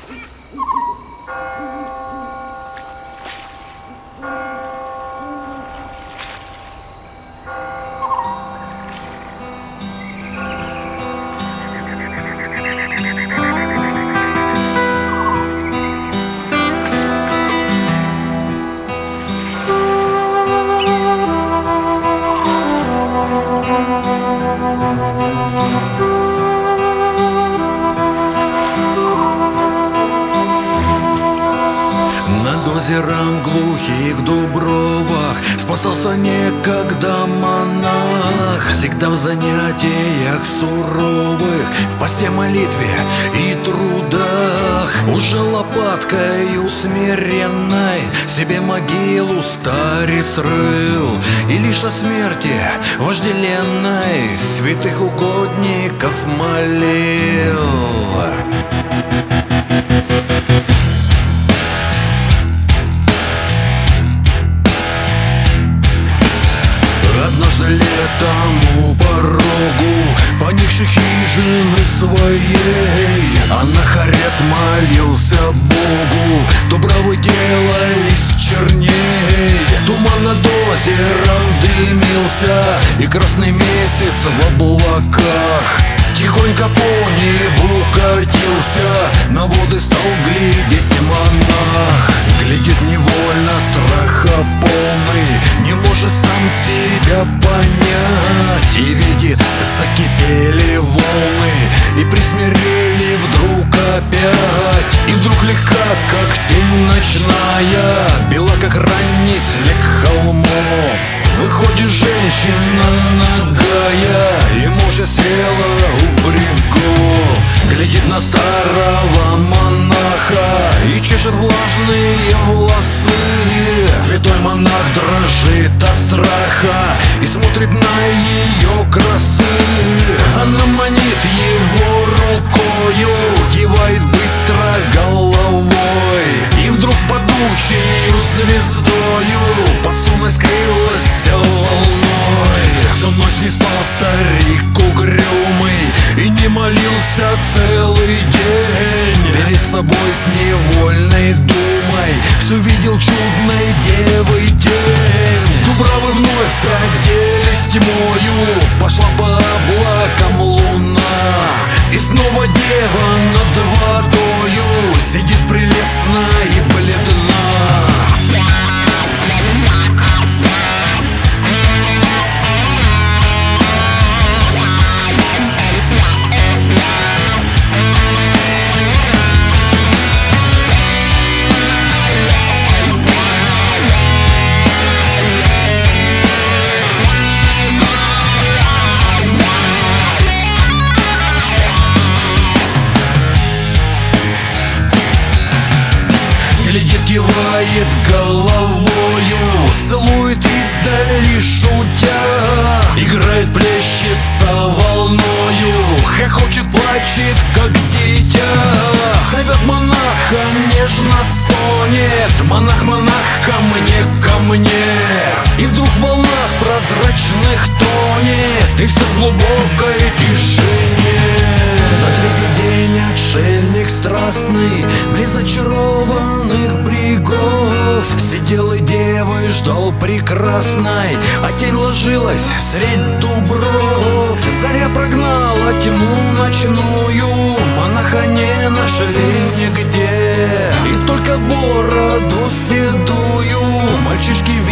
Над озером глухих дубровах спасался некогда монах. Всегда в занятиях суровых, в посте, молитве и трудах. Уже лопаткой смиренной себе могилу старец рыл, и лишь о смерти вожделенной святых угодников молил. Однажды летом у порогу поникшей хижины своей анахарет молился Богу, дубравы делались черней. Туман над озером дымился, и красный месяц в облаках тихонько по небу катился, на воды стал глядеть монах. Глядит невольно, страха полный, не может сам себя понять. И видит, закипели волны, и присмирели вдруг опять. И вдруг легка, как тень ночная, бела, как ранний снег холмов, выходит женщина нагая, и молча села у берегов. Глядит на старого монаха и чешет влажные волосы. Святой монах дрожит от страха и смотрит на ее красы. Она манит его рукою, кивает быстро головой, и вдруг падучей звездою под сонной скрылась волной. Всю ночь не спал старик угрюмый и не молился целый день. Перед собой с невольной думой все видел чудной девой день. Дубравы вновь оделись тьмою, пошла по облакам луна, и снова дева над водою сидит прелестна и бледна. Кивает головою, целует издали шутя, играет, плещется волною, хохочет, плачет, как дитя. Зовет монаха, нежно стонет: монах, монах, ко мне, ко мне. И вдруг в волнах прозрачных тонет, и все в глубокой тишине. На третий день отшельник страстный близ зачарованных брегов сидел и девы ждал прекрасной, а тень ложилась средь дубров. Заря прогнала тьму ночную, монаха не нашли нигде, и только бороду седую мальчишки